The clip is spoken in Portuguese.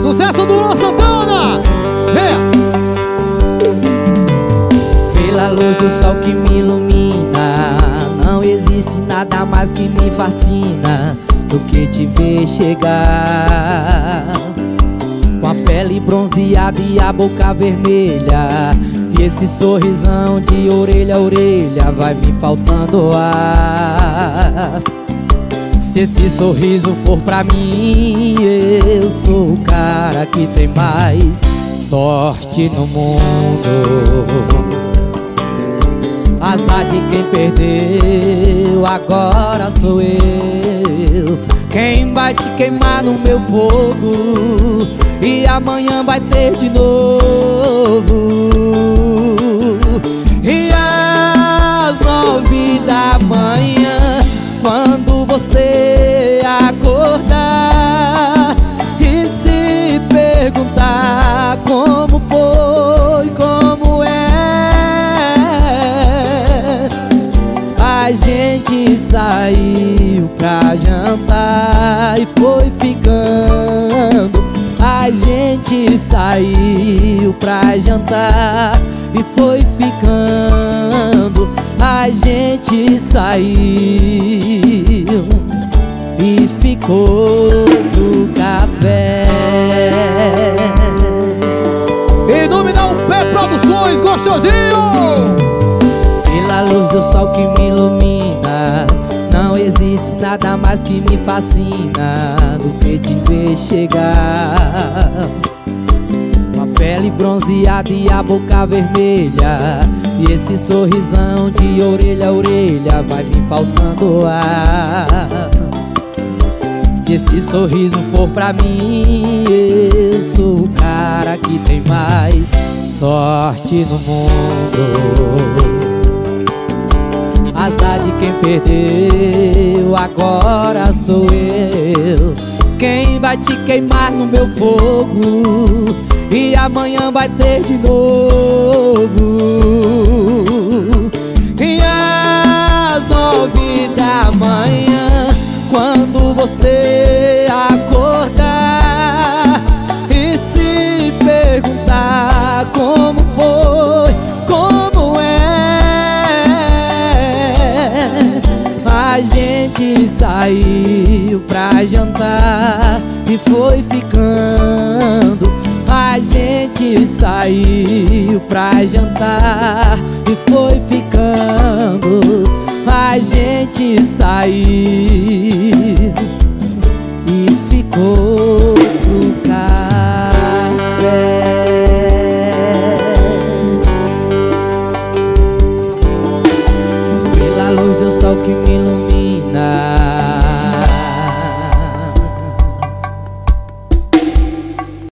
Sucesso do Luan Santana. Pela luz do sol que me ilumina, não existe nada mais que me fascina do que te ver chegar, com a pele bronzeada e a boca vermelha, e esse sorrisão de orelha a orelha, vai me faltando ar. Se esse sorriso for pra mim, eu sou o cara que tem mais sorte no mundo. Azar de quem perdeu, agora sou eu quem vai te queimar no meu fogo, e amanhã vai ter de novo. E às 9 da manhã, quando você acordar e se perguntar como foi, como é, a gente saiu pra jantar e foi ficando. A gente saiu pra jantar e foi ficando. A gente saiu e ficou do café. Em nome da UP Produções, gostosinho! Pela luz do sol que me ilumina, não existe nada mais que me fascina do que te ver chegar, com a pele bronzeada e a boca vermelha, e esse sorrisão de orelha a orelha, vai me faltando ar. Se esse sorriso for pra mim, eu sou o cara que tem mais sorte no mundo. Azar de quem perdeu, agora sou eu quem vai te queimar no meu fogo, e amanhã vai ter de novo. E às 9 da manhã, quando você acordar e se perguntar como foi, como é, a gente saiu pra jantar e foi ficando. A gente saiu pra jantar e foi ficando. A gente saiu e ficou